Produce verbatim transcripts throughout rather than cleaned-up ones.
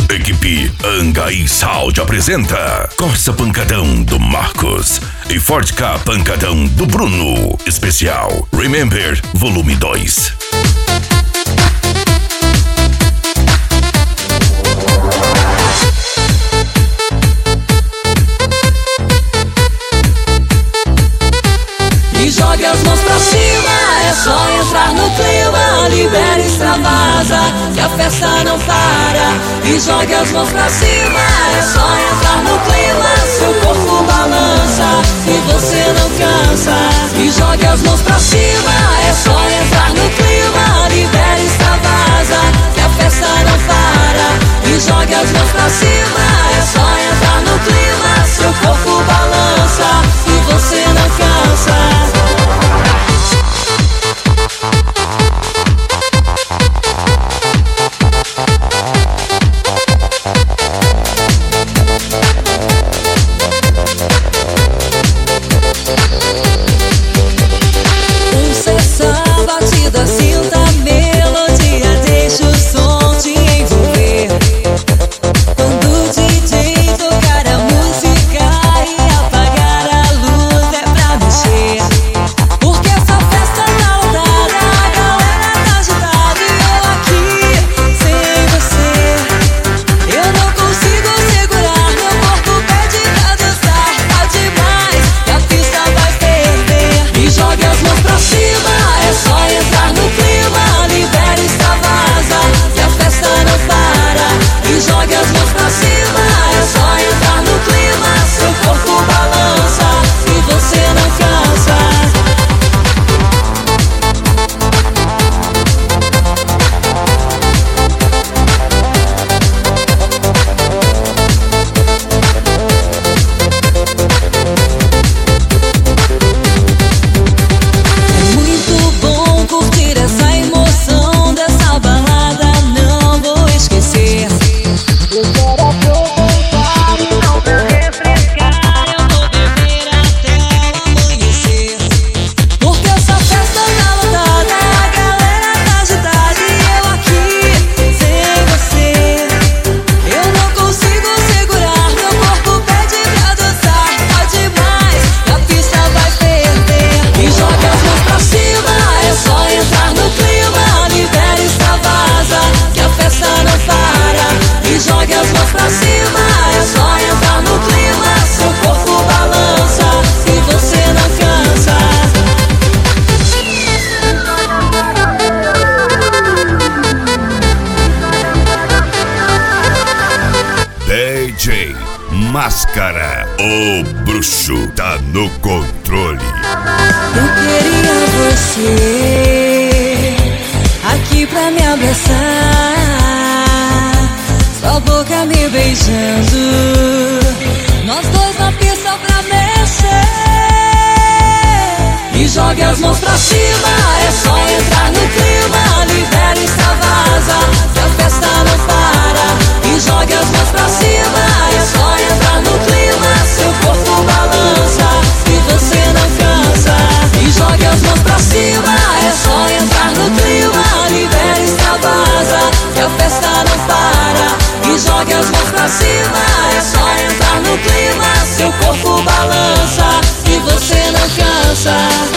Equipe Angai Sound apresenta Corsa Pancadão do Marcos e Ford K Pancadão do Bruno. Especial Remember Volume dois. E jogue as mãos pra cima, é só entrar no clima. Libera, extravasa, que a festa não para. E jogue as mãos pra cima, é só entrar no clima. Seu corpo balança e você não cansa. E jogue as mãos pra cima, é só entrar no clima. Libera, extravasa, que a festa não para. E jogue as mãos pra cima, é só entrar no clima. Seu corpo balança e você não cansa. D J Máscara, o bruxo tá no controle. Eu queria você aqui pra me abraçar, sua boca me beijando, nós dois na pista pra mexer. E jogue as mãos pra cima, é só entrar no clima. Libera, extravasa, que a festa não para. E jogue as mãos pra cima, é só entrar no clima. Seu corpo balança e você não cansa. E jogue as mãos pra cima, é só entrar no clima. Libera, extravasa, que a festa não para. E jogue as mãos pra cima, é só entrar no clima. Seu corpo balança e você não cansa.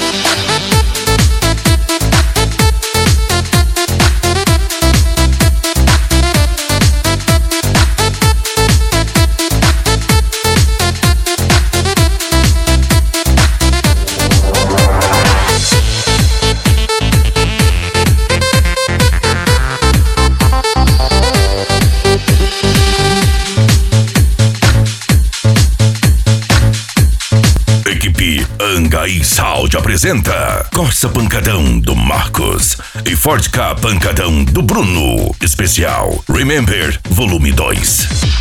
Angai Sound apresenta Corsa Pancadão do Marcos e Ford K Pancadão do Bruno. Especial Remember Volume dois.